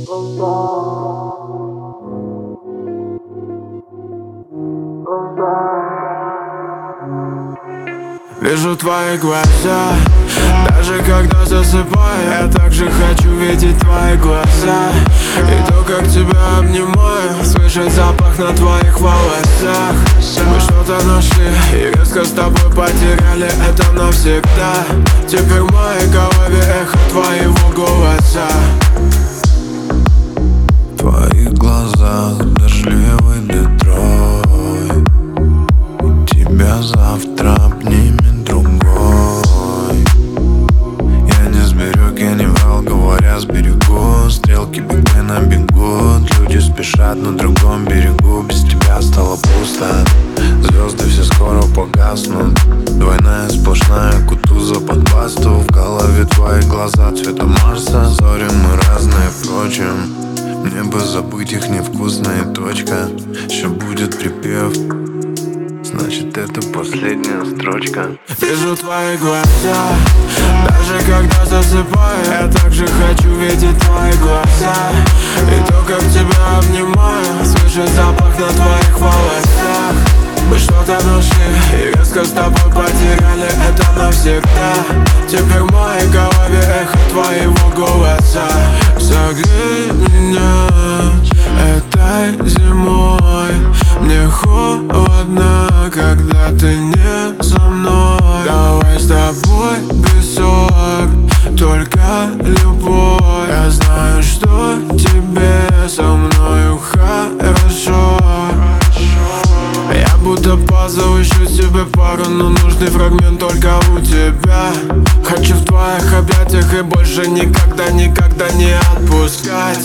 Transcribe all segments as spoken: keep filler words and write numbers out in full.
Вижу твои глаза, даже когда засыпаю, я также хочу видеть твои глаза. И то, как тебя обнимаю, слышать запах на твоих волосах. Мы что-то нашли и резко с тобой потеряли это навсегда. Теперь в моей голове эхо твоего голоса. В твоих глазах дождливый Детройт, тебя завтра обнимет другой. Я не сберег, я не врал, говоря сберегу. Стрелки бигмена бегут, люди спешат на другом берегу. Без тебя стало пусто, звезды все скоро погаснут. Двойная сплошная кутуза под басту. В голове твои глаза цвета Марса. Зори мы разные, впрочем, мне бы забыть их невкусная точка. Еще будет припев, значит это последняя строчка. Вижу твои глаза, даже когда засыпаю, я также хочу видеть твои глаза. И то, как тебя обнимаю, слышать запах на твоих волосах. Мы что-то нашли и резко с тобой потеряли это навсегда. Теперь в моей голове эхо твоего голоса. Согрей меня этой зимой, мне холодно, когда ты не со мной. Давай с тобой песок, только любовь. Я знаю, что тебе со мною хорошо. Я будто пазл, ищу себе пару, но нужный фрагмент только у тебя. Хочу в твоих объятиях и больше никогда, никогда не отпускать.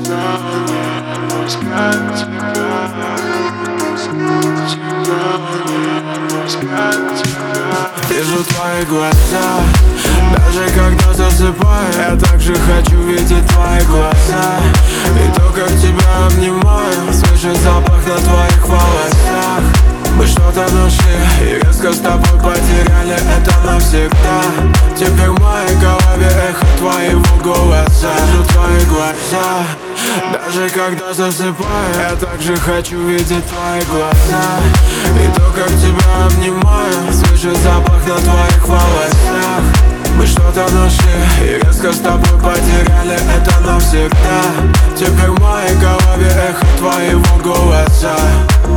Вижу твои глаза, даже когда засыпаю, я также хочу видеть твои глаза. И то, как тебя обнимаю, слышать запах на твоих волосах. Мы что-то нашли и резко с тобой потеряли это навсегда. Теперь в моей голове эхо твоего голоса. Вижу твои глаза, даже когда засыпаю, я также хочу видеть твои глаза. И то, как тебя обнимаю, слышать запах на твоих волосах. Мы что-то нашли и резко с тобой потеряли это навсегда. Теперь в моей голове эхо твоего голоса.